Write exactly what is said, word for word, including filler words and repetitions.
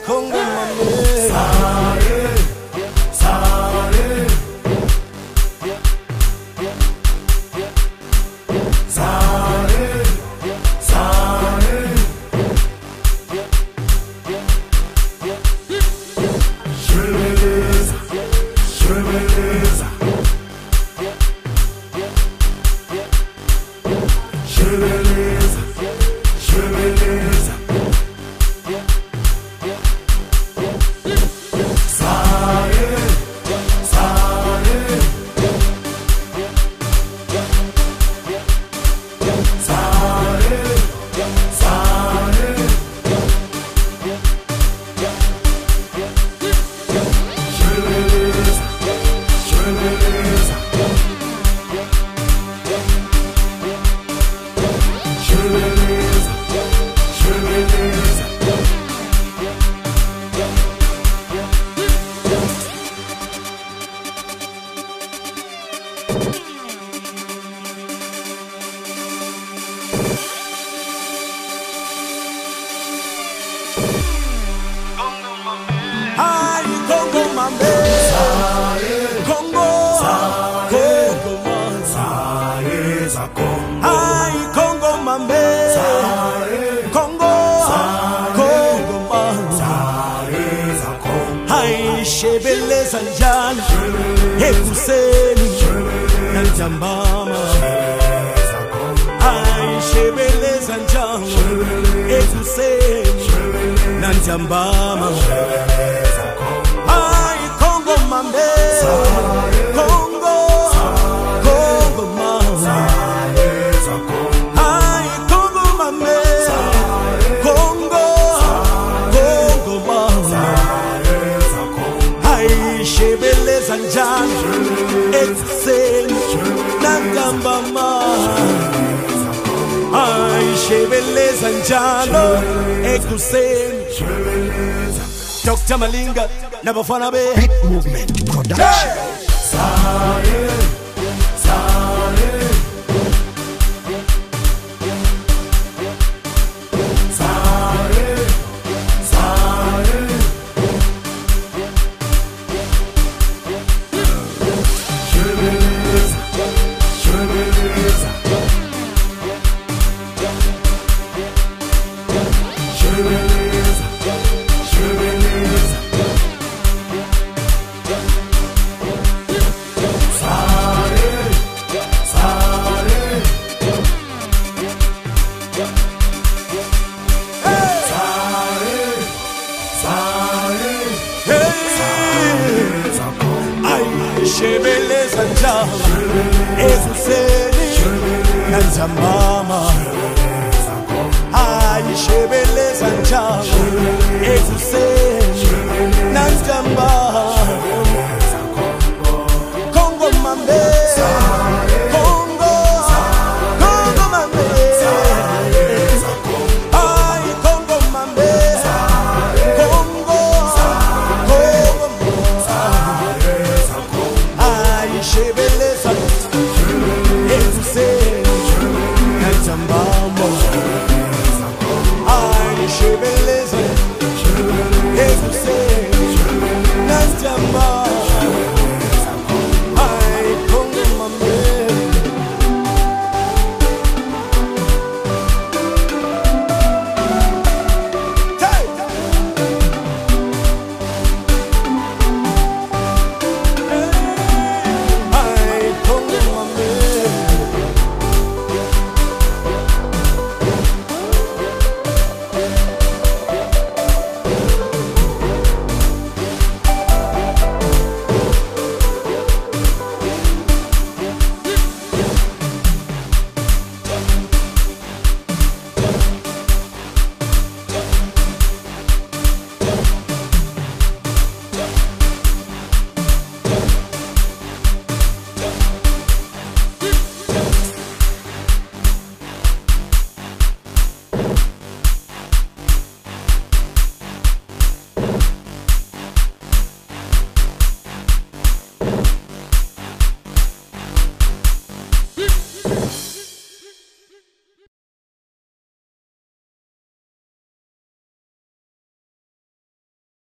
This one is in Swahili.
Congo mame. Sare, sare, sare, sare. Shrebeleza, shrebeleza, shrebeleza, shrebeleza. Sare, sare, sare, sare. Shrebeleza, shrebeleza, shrebeleza, shrebeleza. Ay, Congo mame. Congo, Congo mame. Sare za Congo, Ay, Congo mame. Congo, Congo mame. sare za Congo, Ay, shebeleza njalo ekuseni nanjambama. za Congo, Ay, shebeleza njalo ekuseni nanjambama. za Congo, Ay, Congo mame. Congo, Congo mame. sare za Congo, Ay, Congo mame. Congo, Congo mame. sare za Congo, Ay, shebeleza njalo ekuseni nanjambama. Ay, shebeleza njalo ekuseni. shrebeleza, Doctor Malinga nabafana be Big Movement Production. sare, sare, sare, sare. Shrebeleza, shrebeleza, shrebeleza, shrebeleza. Sare, sare, sare, sare. hey. Za Congo, Ay, shebeleza njalo ekuseni nanjambama.